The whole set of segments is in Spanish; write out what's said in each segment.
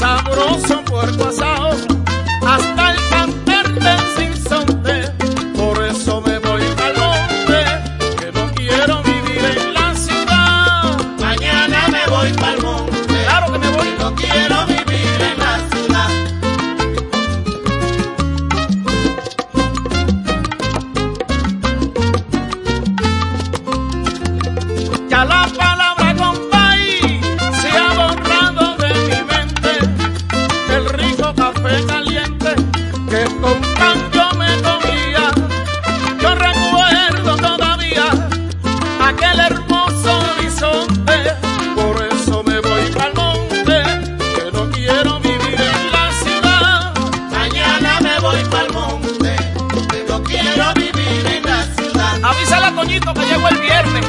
sabroso puerco asado, hasta el cantar del sinsonte. Por eso me voy al monte, que no quiero vivir en la ciudad. Mañana me voy pa'l monte, Claro que me voy. no quiero vivir en la ciudad. Ya la palabra compay se ha borrado de mi mente, el rico café caliente que con pan yo me comía. Yo recuerdo todavía aquel hermoso horizonte. Por eso me voy pa'l monte, que no quiero vivir en la ciudad. Mañana me voy pa'l monte, que no quiero vivir en la ciudad. Avísale a Toñito que llego el viernes.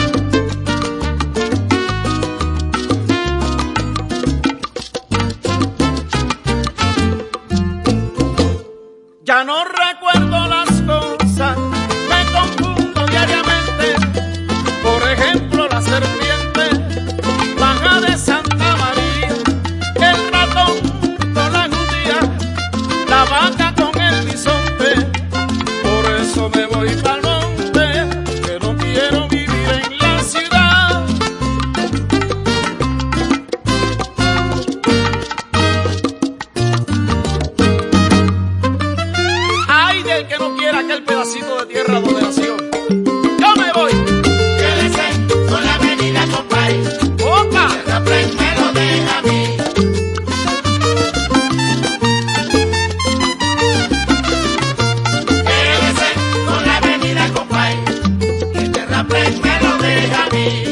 Ya no recuerdo las cosas, me confundo diariamente. Por ejemplo, la serpiente baja de Santa María, el ratón con la judía, la vaca con el bisonte. Por eso me voy pa'l monte, que no quiero vivir en la ciudad. Ay del que no quiera aquel pedacito de tierra donde nació. Yo me voy. Quédese con la avenida compay, ¡Opa! el Raplén me lo deja a mí. Quédese con la avenida compay, el Raplén me lo deja a mí.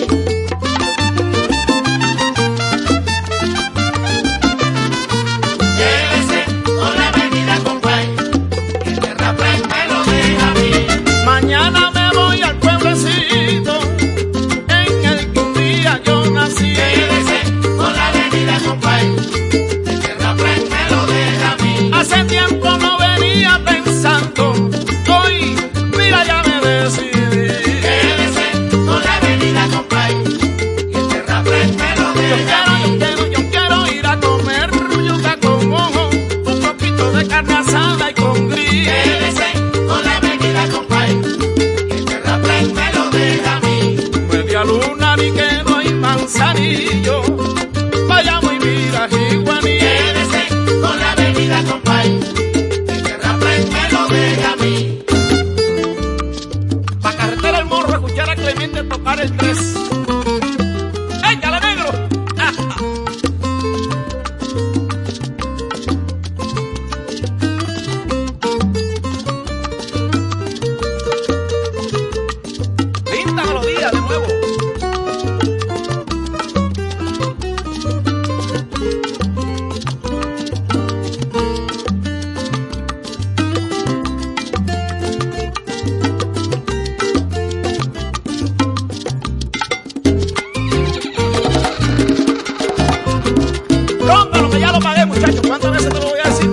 Quédese con la avenida compay, el Raplén me lo deja a mí. Mañana me voy al pueblecito en el que un día yo nací. Quédese con la avenida compay, el Raplén me lo deja a mí. Hace tiempo no venía pensando, hoy mira ya me decidí. Quédese con la avenida compay, el Raplén me lo deja a mí. Yo quiero ir a comer yuca con ojo, un poquito de carne asada y con gris. Quédese con la avenida compay, el Raplén me lo deja a mí. Media luna ni que no hay manzanillo, vayamos y mira Jiguaní. Quédese con la avenida compay, el Raplén me lo deja a mí. Pa' carretera el morro, escuchar a Clemente tocar el 3. ¡Échale, negro! Linda melodía de nuevo. Rómpalo, que ya lo pagué, muchachos. ¿Cuántas veces te lo voy a decir?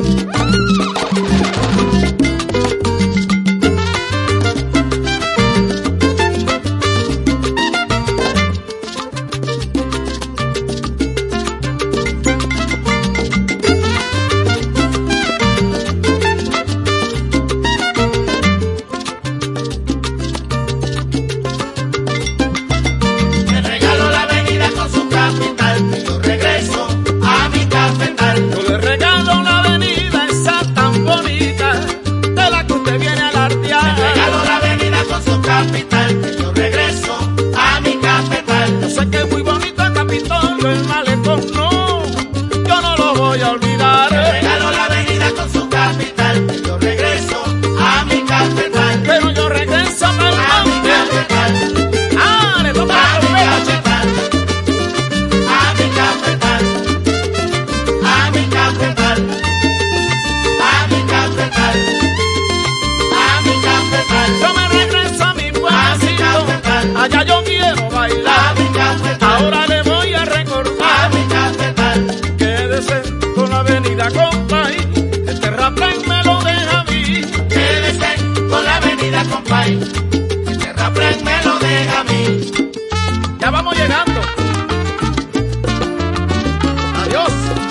Me regalo la avenida con su capital, que yo regreso a mi cafetal. Yo le regalo la avenida esa tan bonita, de la que usted viene a Me alardear. regalo la avenida con su capital, que yo regreso a mi cafetal. Yo sé que es muy bonito el Capitolio, el malecón, no, yo no lo voy a olvidar. Me regalo la avenida con su capital, que yo regreso a mi cafetal. Pero yo regreso para el A mi monte. cafetal, Ah, le toca a la mi trompeta. cafetal, a mi cafetal, a mi cafetal, a mi cafetal, a mi cafetal, Yo me regreso a mi a mi pueblecito, cafetal, allá yo quiero a bailar. mi cafetal, Ahora le voy a a recordar, mi cafetal. quédese con la avenida compay, este Raplén me lo deja a mí. Quédese con la avenida compay, este Raplén me lo deja a mí. Ya vamos llegando. Adiós.